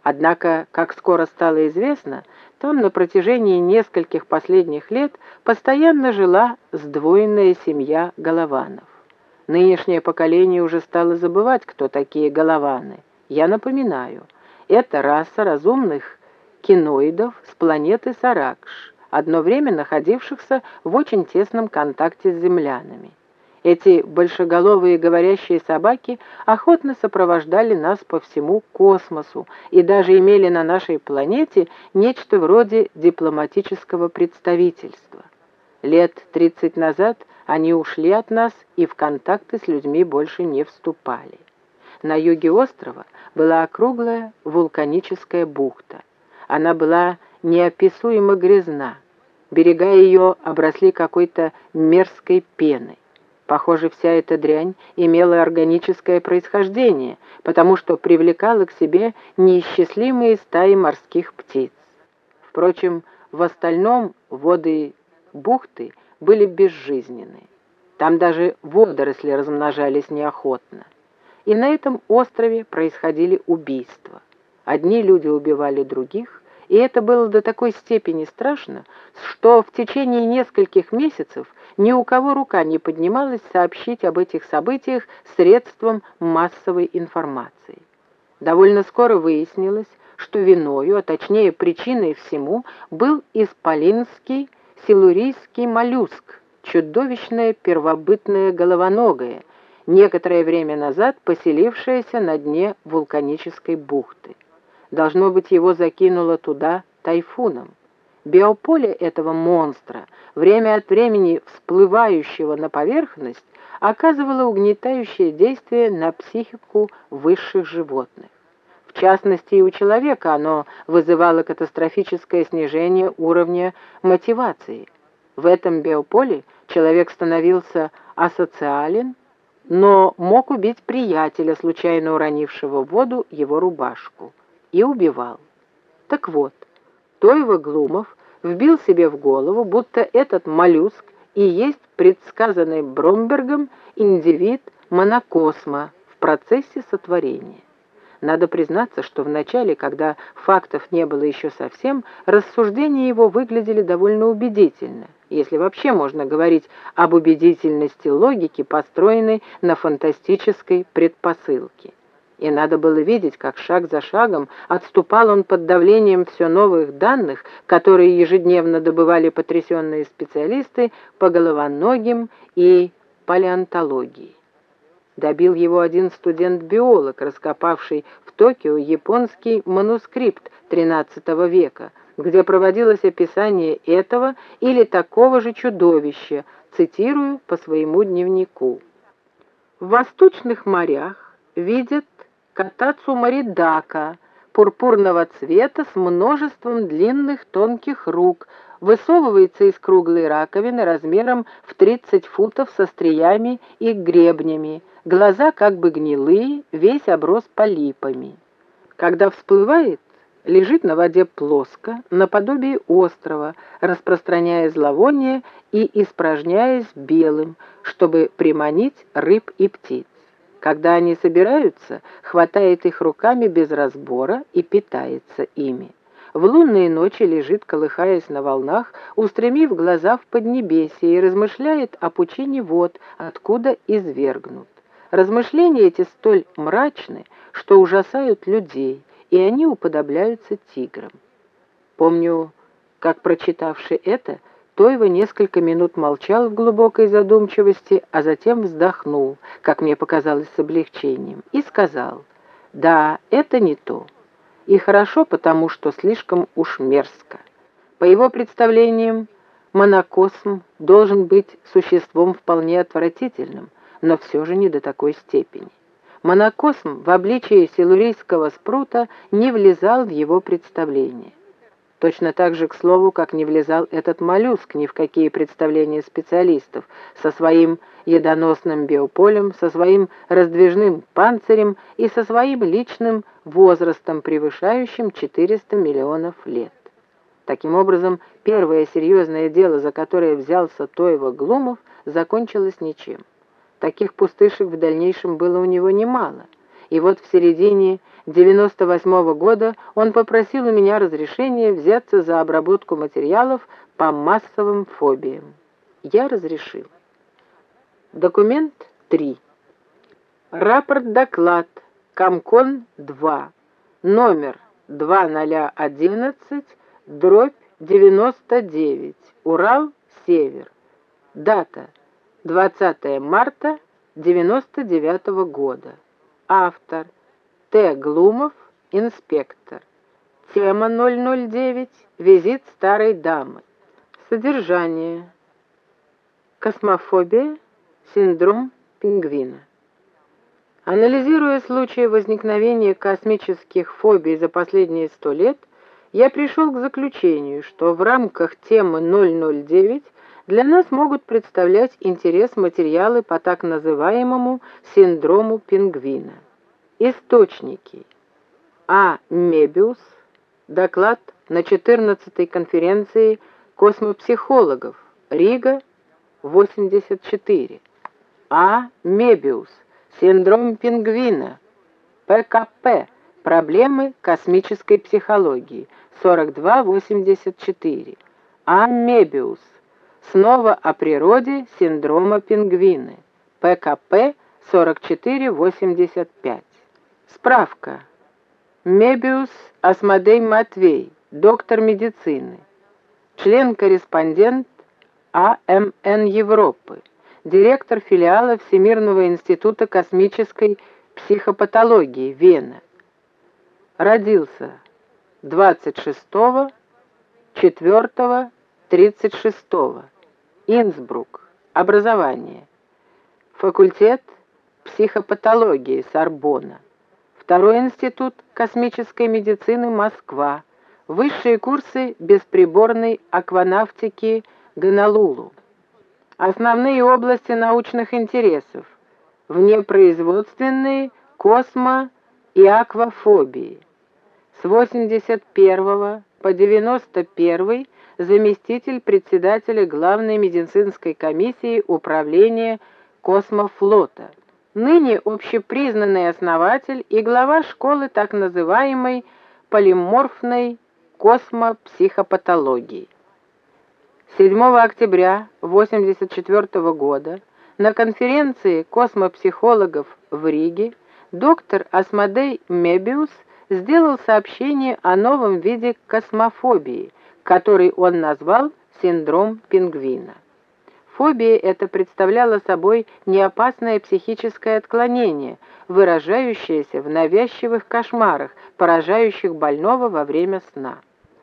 Однако, как скоро стало известно, там на протяжении нескольких последних лет постоянно жила сдвоенная семья Голованов. Нынешнее поколение уже стало забывать, кто такие Голованы. Я напоминаю, это раса разумных киноидов с планеты Саракш, одно время находившихся в очень тесном контакте с землянами. Эти большеголовые говорящие собаки охотно сопровождали нас по всему космосу и даже имели на нашей планете нечто вроде дипломатического представительства. Лет 30 назад они ушли от нас и в контакты с людьми больше не вступали. На юге острова была округлая вулканическая бухта. Она была неописуемо грязна. Берега ее обросли какой-то мерзкой пеной. Похоже, вся эта дрянь имела органическое происхождение, потому что привлекала к себе неисчислимые стаи морских птиц. Впрочем, в остальном воды бухты были безжизненны. Там даже водоросли размножались неохотно. И на этом острове происходили убийства. Одни люди убивали других, и это было до такой степени страшно, что в течение нескольких месяцев ни у кого рука не поднималась сообщить об этих событиях средствам массовой информации. Довольно скоро выяснилось, что виною, а точнее причиной всему, был исполинский силурийский моллюск, чудовищное первобытное головоногое, некоторое время назад поселившееся на дне вулканической бухты. Должно быть, его закинуло туда тайфуном. Биополе этого монстра, время от времени всплывающего на поверхность, оказывало угнетающее действие на психику высших животных. В частности, и у человека оно вызывало катастрофическое снижение уровня мотивации. В этом биополе человек становился асоциален, но мог убить приятеля, случайно уронившего в воду его рубашку, и убивал. Так вот, Тойва Глумов вбил себе в голову, будто этот моллюск и есть предсказанный Бромбергом индивид монокосма в процессе сотворения. Надо признаться, что вначале, когда фактов не было еще совсем, рассуждения его выглядели довольно убедительно, если вообще можно говорить об убедительности логики, построенной на фантастической предпосылке. И надо было видеть, как шаг за шагом отступал он под давлением все новых данных, которые ежедневно добывали потрясенные специалисты по головоногим и палеонтологии. Добил его один студент-биолог, раскопавший в Токио японский манускрипт XIII века, где проводилось описание этого или такого же чудовища, цитирую по своему дневнику. В восточных морях видят катацумаридака, пурпурного цвета с множеством длинных тонких рук, высовывается из круглой раковины размером в 30 футов со стриями и гребнями, глаза как бы гнилые, весь оброс полипами. Когда всплывает, лежит на воде плоско, наподобие острова, распространяя зловоние и испражняясь белым, чтобы приманить рыб и птиц. Когда они собираются, хватает их руками без разбора и питается ими. В лунные ночи лежит, колыхаясь на волнах, устремив глаза в поднебесье и размышляет о пучине вод, откуда извергнут. Размышления эти столь мрачны, что ужасают людей, и они уподобляются тиграм. Помню, как, прочитавши это, Тойва несколько минут молчал в глубокой задумчивости, а затем вздохнул, как мне показалось с облегчением, и сказал: «Да, это не то. И хорошо, потому что слишком уж мерзко. По его представлениям, монокосм должен быть существом вполне отвратительным, но все же не до такой степени. Монокосм в обличии силурийского спрута не влезал в его представление. Точно так же, к слову, как не влезал этот моллюск ни в какие представления специалистов, со своим ядоносным биополем, со своим раздвижным панцирем и со своим личным возрастом, превышающим 400 миллионов лет. Таким образом, первое серьезное дело, за которое взялся Тойва Глумов, закончилось ничем. Таких пустышек в дальнейшем было у него немало. И вот в середине 98-го года он попросил у меня разрешения взяться за обработку материалов по массовым фобиям. Я разрешил. Документ 3. Рапорт-доклад Комкон-2, номер 2011/99, Урал-Север. Дата 20 марта 99-го года. Автор Т. Глумов, инспектор. Тема 009. Визит старой дамы. Содержание. Космофобия. Синдром пингвина. Анализируя случаи возникновения космических фобий за последние 100 лет, я пришел к заключению, что в рамках темы 009 для нас могут представлять интерес материалы по так называемому синдрому пингвина. Источники. А. Мебиус. Доклад на 14-й конференции космопсихологов. Рига, 84. А. Мебиус. Синдром пингвина. ПКП. Проблемы космической психологии. 42-84. А. Мебиус. Снова о природе синдрома пингвина. ПКП 44-85. Справка. Мебиус Асмодей Матвей, доктор медицины. Член-корреспондент АМН Европы. Директор филиала Всемирного института космической психопатологии, Вена. Родился 26-4-36. Инсбрук. Образование. Факультет психопатологии, Сорбонна. Второй институт космической медицины, Москва. Высшие курсы бесприборной акванавтики, Гонолулу. Основные области научных интересов. Внепроизводственные, космо- и аквафобии. С 81 по 91 заместитель председателя Главной медицинской комиссии управления космофлота. Ныне общепризнанный основатель и глава школы так называемой полиморфной космопсихопатологии. 7 октября 1984 года на конференции космопсихологов в Риге доктор Асмодей Мебиус сделал сообщение о новом виде космофобии, который он назвал синдром пингвина. Фобия эта представляла собой неопасное психическое отклонение, выражающееся в навязчивых кошмарах, поражающих больного во время сна.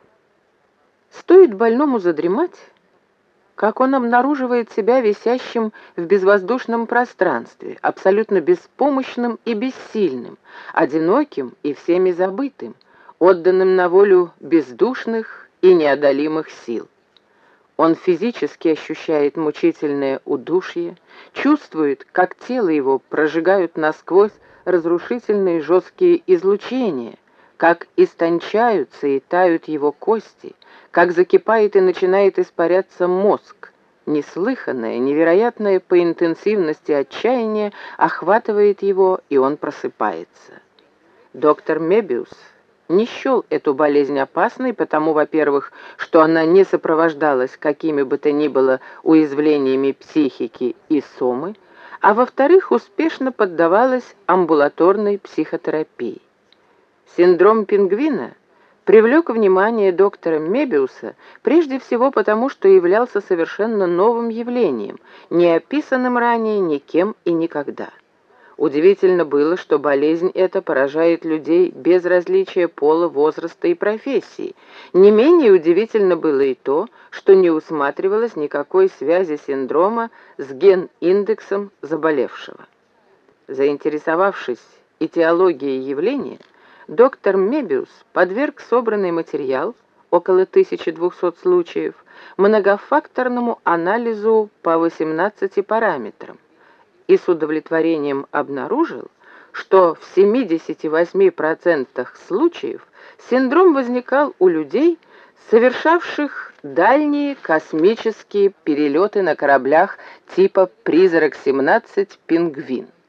Стоит больному задремать, как он обнаруживает себя висящим в безвоздушном пространстве, абсолютно беспомощным и бессильным, одиноким и всеми забытым, отданным на волю бездушных и неодолимых сил. Он физически ощущает мучительное удушье, чувствует, как тело его прожигают насквозь разрушительные жесткие излучения, как истончаются и тают его кости, как закипает и начинает испаряться мозг. Неслыханное, невероятное по интенсивности отчаяние охватывает его, и он просыпается. Доктор Мебиус не счел эту болезнь опасной, потому, во-первых, что она не сопровождалась какими бы то ни было уязвлениями психики и сомы, а во-вторых, успешно поддавалась амбулаторной психотерапии. Синдром пингвина привлек внимание доктора Мебиуса прежде всего потому, что являлся совершенно новым явлением, не описанным ранее никем и никогда. Удивительно было, что болезнь эта поражает людей без различия пола, возраста и профессии. Не менее удивительно было и то, что не усматривалось никакой связи синдрома с ген-индексом заболевшего. Заинтересовавшись этиологией явления, доктор Мебиус подверг собранный материал, около 1200 случаев, многофакторному анализу по 18 параметрам, и с удовлетворением обнаружил, что в 78% случаев синдром возникал у людей, совершавших дальние космические перелеты на кораблях типа «Призрак-17» «Пингвин».